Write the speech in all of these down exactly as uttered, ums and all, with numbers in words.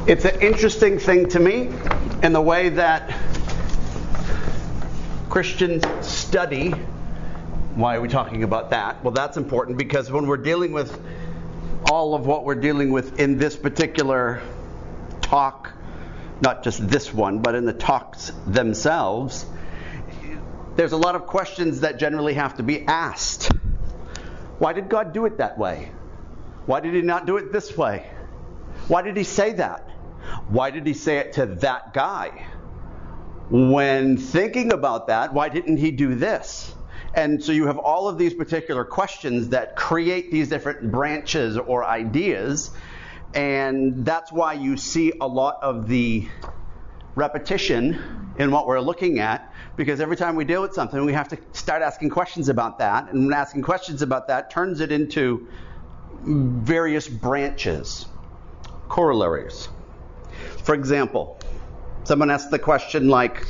It's an interesting thing to me in the way that Christians study. Why are we talking about that? Well, that's important because when we're dealing with all of what we're dealing with in this particular talk, not just this one, but in the talks themselves, there's a lot of questions that generally have to be asked. Why did God do it that way? Why did he not do it this way? Why did he say that? Why did he say it to that guy? When thinking about that, why didn't he do this? And so you have all of these particular questions that create these different branches or ideas. And that's why you see a lot of the repetition in what we're looking at. Because every time we deal with something, we have to start asking questions about that. And asking questions about that turns it into various branches, corollaries. For example, someone asked the question like,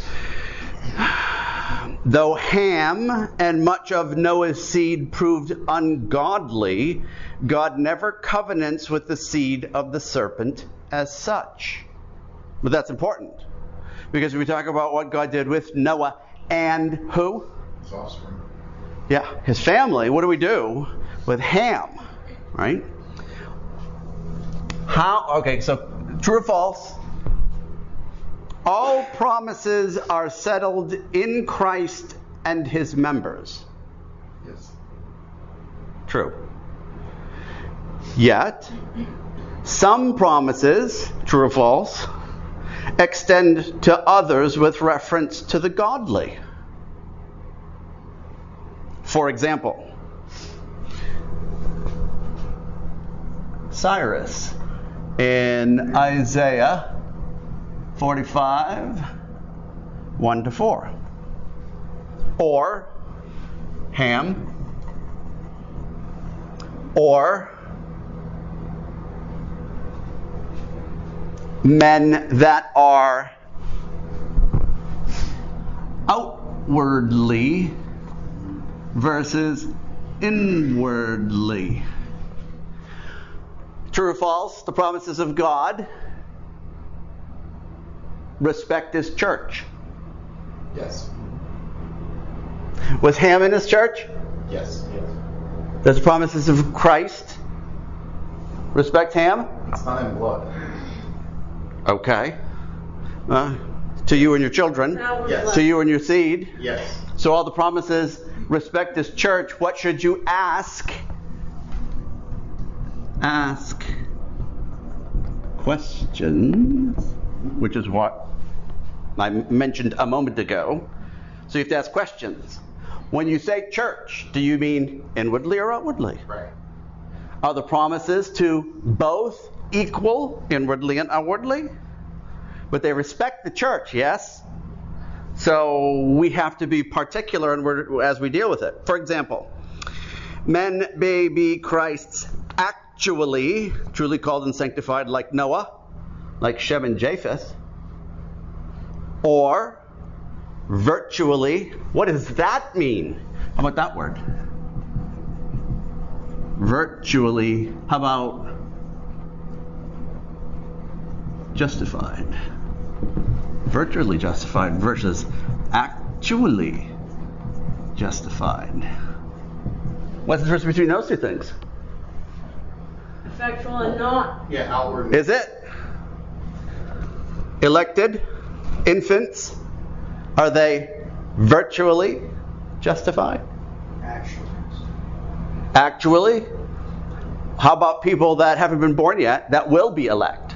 though Ham and much of Noah's seed proved ungodly, God never covenants with the seed of the serpent as such. But that's important. Because we talk about what God did with Noah and who? His offspring. Yeah, his family. What do we do with Ham? Right? How? Okay, so true or false? All promises are settled in Christ and his members. Yes. True. Yet, some promises, true or false, extend to others with reference to the godly. For example, Cyrus in Isaiah forty-five, one to four. Or Ham. Or men that are outwardly versus inwardly. True or false? The promises of God respect his church. Yes. Was Ham in his church? Yes. Yes. Does the promises of Christ respect Ham? It's not in blood. Okay. Uh, to you and your children. Yes. To you and your seed. Yes. So all the promises respect his church. What should you ask? Ask questions, which is what I mentioned a moment ago. So you have to ask questions. When you say church, do you mean inwardly or outwardly? Right. Are the promises to both equal, inwardly and outwardly? But they respect the church, yes? So we have to be particular in where, as we deal with it. For example, men may be Christ's actually, truly called and sanctified like Noah, like Shem and Japheth, or virtually. What does that mean? How about that word? Virtually. How about justified? Virtually justified versus actually justified. What's the difference between those two things? Effectual and not. Yeah, outward. Is it? Elected infants, are they virtually justified? Actually. Actually? How about people that haven't been born yet that will be elect?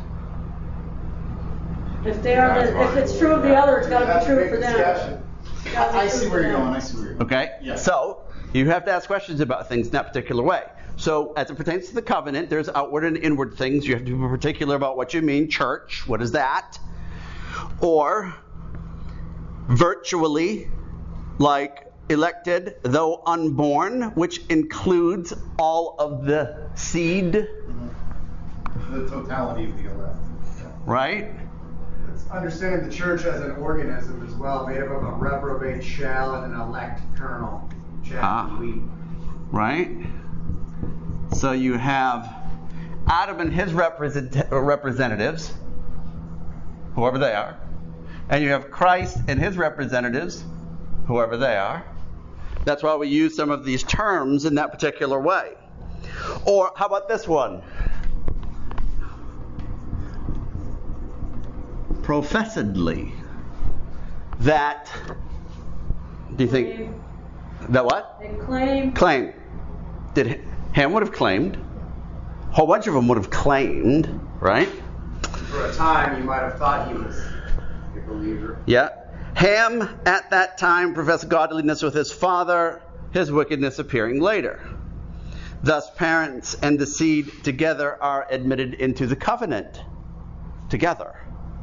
If they are, then, if it's true of the other, it's got to be true for them. I, I see where you're going. I see where you're going. Okay? Yeah. So, you have to ask questions about things in that particular way. So, as it pertains to the covenant, there's outward and inward things. You have to be particular about what you mean. Church, what is that? Or, virtually, like elected, though unborn, which includes all of the seed. Mm-hmm. The totality of the elect. Yeah. Right? It's understanding the church as an organism as well, made up of a reprobate shell and an elect kernel. Chaff Ah. and wheat. Right? So you have Adam and his represent- representatives, whoever they are. And you have Christ and his representatives, whoever they are. That's why we use some of these terms in that particular way. Or how about this one? Professedly. That, do you think, Claim. that what? They claim. Claim. Did Ham would have claimed. A whole bunch of them would have claimed, right? For a time, you might have thought he was a believer. Yeah. Ham at that time professed godliness with his father, his wickedness appearing later. Thus, parents and the seed together are admitted into the covenant. Together.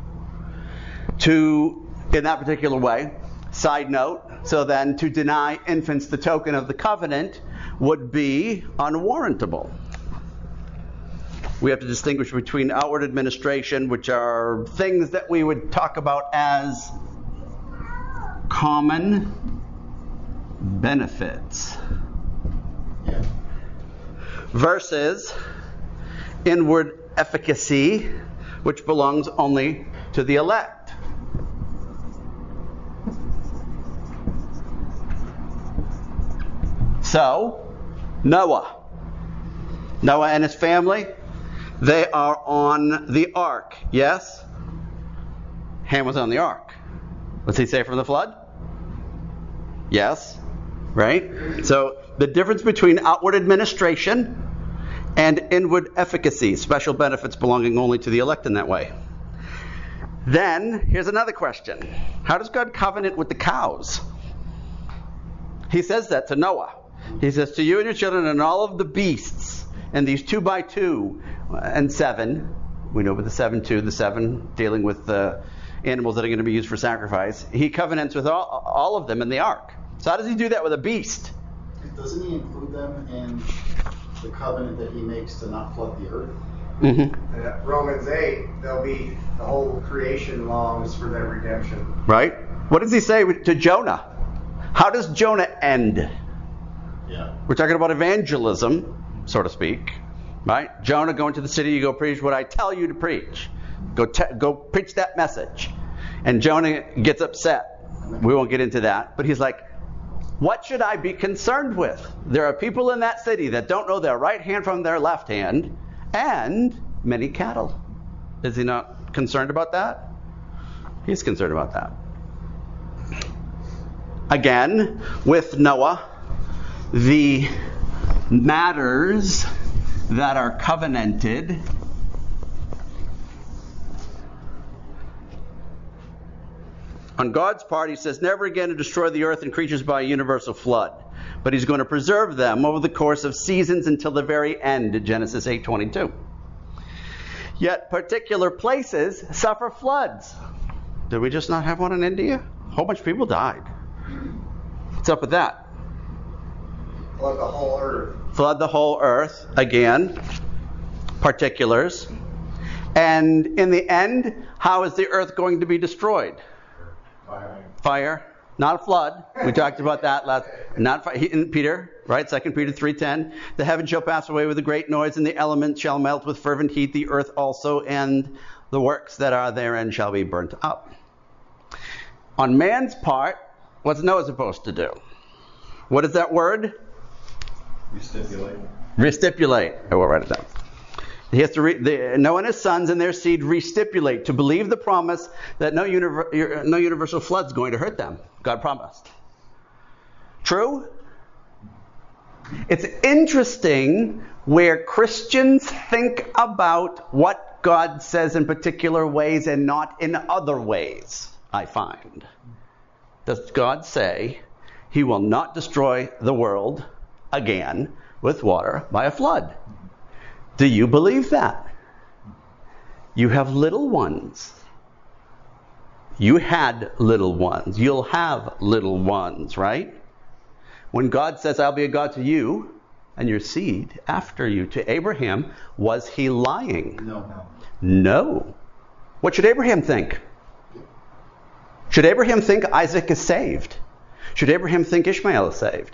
To, in that particular way, side note, so then to deny infants the token of the covenant would be unwarrantable. We have to distinguish between outward administration, which are things that we would talk about as common benefits, Yeah. versus inward efficacy, which belongs only to the elect. So, Noah. Noah and his family, they are on the ark. Yes? Ham was on the ark. Was he saved from the flood? Yes. Right? So, the difference between outward administration and inward efficacy, special benefits belonging only to the elect in that way. Then, here's another question. How does God covenant with the cows? He says that to Noah. He says, to you and your children and all of the beasts, and these two by two and seven, we know with the seven two, the seven dealing with the animals that are going to be used for sacrifice. He covenants with all, all of them in the ark. So how does he do that with a beast? Doesn't he include them in the covenant that he makes to not flood the earth? Mm-hmm. And at Romans eight, there'll be the whole creation longs for their redemption. Right? What does he say to Jonah? How does Jonah end? Yeah. We're talking about evangelism, so to speak. Right? Jonah, go into the city, you go preach what I tell you to preach. Go te- go preach that message. And Jonah gets upset. We won't get into that. But he's like, what should I be concerned with? There are people in that city that don't know their right hand from their left hand, and many cattle. Is he not concerned about that? He's concerned about that. Again, with Noah, the matters that are covenanted on God's part, he says, never again to destroy the earth and creatures by a universal flood. But he's going to preserve them over the course of seasons until the very end, Genesis eight twenty-two. Yet particular places suffer floods. Did we just not have one in India? A whole bunch of people died. What's up with that? Flood the whole earth. Flood the whole earth, again, particulars. And in the end, how is the earth going to be destroyed? Fire. Fire, not a flood. We talked about that last. Not fire. In Peter, right? Second Peter three ten. The heavens shall pass away with a great noise, and the elements shall melt with fervent heat. The earth also, and the works that are therein shall be burnt up. On man's part, what's Noah supposed to do? What is that word? Restipulate. Restipulate. I will write it down. He has to re- the, Noah and his sons and their seed restipulate to believe the promise that no, univer- no universal flood is going to hurt them. God promised. True? It's interesting where Christians think about what God says in particular ways and not in other ways, I find. Does God say he will not destroy the world again with water by a flood? Do you believe that? You have little ones. You had little ones. You'll have little ones, right? When God says, I'll be a God to you and your seed after you, to Abraham, was he lying? No. No. What should Abraham think? Should Abraham think Isaac is saved? Should Abraham think Ishmael is saved?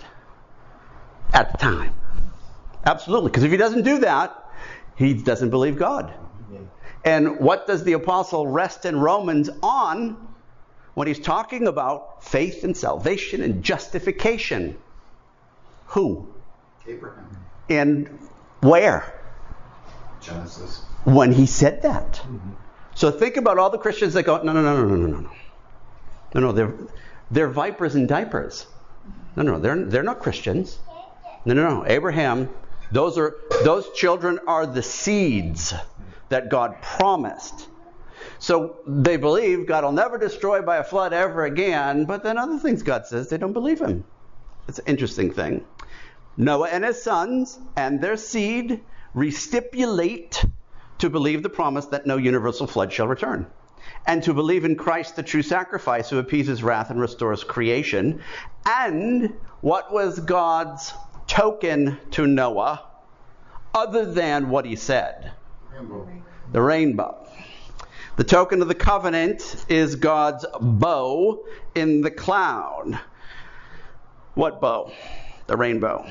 At the time. Absolutely. Because if he doesn't do that, he doesn't believe God. And what does the apostle rest in Romans on when he's talking about faith and salvation and justification? Who? Abraham. And where? Genesis. When he said that. Mm-hmm. So think about all the Christians that go, no, no, no, no, no, no, no. No, no, they're, they're vipers in diapers. No, no, they're, they're not Christians. No, no, no. Abraham, those are those children are the seeds that God promised. So they believe God will never destroy by a flood ever again, but then other things God says, they don't believe him. It's an interesting thing. Noah and his sons and their seed restipulate to believe the promise that no universal flood shall return, and to believe in Christ, the true sacrifice who appeases wrath and restores creation. And what was God's token to Noah other than what he said? Rainbow. The rainbow. The token of the covenant is God's bow in the cloud. What bow? The rainbow.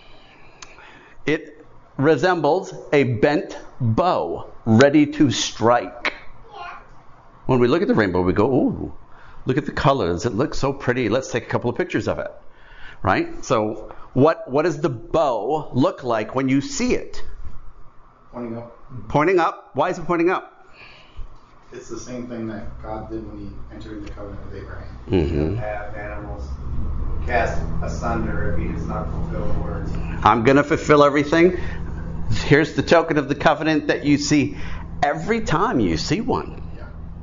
It resembles a bent bow ready to strike. When we look at the rainbow, we go, ooh, look at the colors. It looks so pretty. Let's take a couple of pictures of it. Right? So what, what does the bow look like when you see it? Pointing up. Pointing up. Why is it pointing up? It's the same thing that God did when he entered into covenant with Abraham. Mm-hmm. Have animals cast asunder if he does not fulfill the words. I'm going to fulfill everything. Here's the token of the covenant that you see every time you see one. Yeah.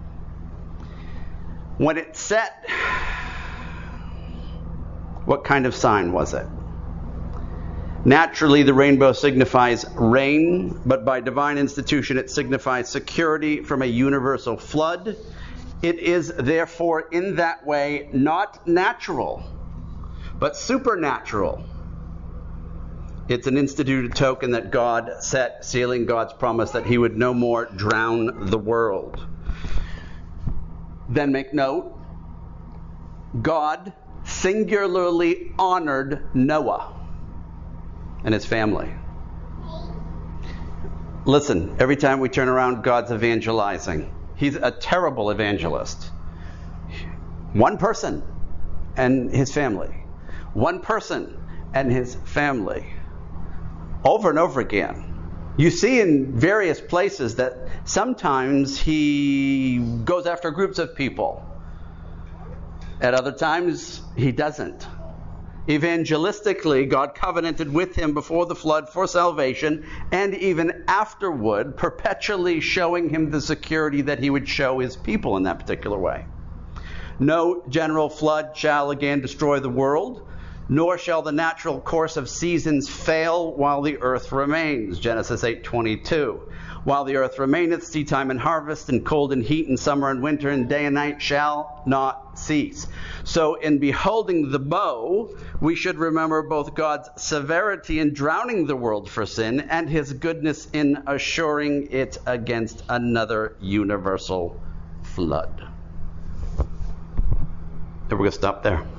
When it's set, what kind of sign was it? Naturally, the rainbow signifies rain, but by divine institution it signifies security from a universal flood. It is therefore in that way not natural, but supernatural. It's an instituted token that God set, sealing God's promise that he would no more drown the world. Then make note, God singularly honored Noah and his family. Listen, every time we turn around, God's evangelizing. He's a terrible evangelist. One person and his family. One person and his family. Over and over again. You see in various places that sometimes he goes after groups of people. At other times, he doesn't. Evangelistically, God covenanted with him before the flood for salvation, and even afterward, perpetually showing him the security that he would show his people in that particular way. No general flood shall again destroy the world, nor shall the natural course of seasons fail while the earth remains. Genesis eight twenty-two. While the earth remaineth, seedtime and harvest, and cold and heat, and summer and winter, and day and night shall not cease. So in beholding the bow, we should remember both God's severity in drowning the world for sin and his goodness in assuring it against another universal flood. And we're going to stop there.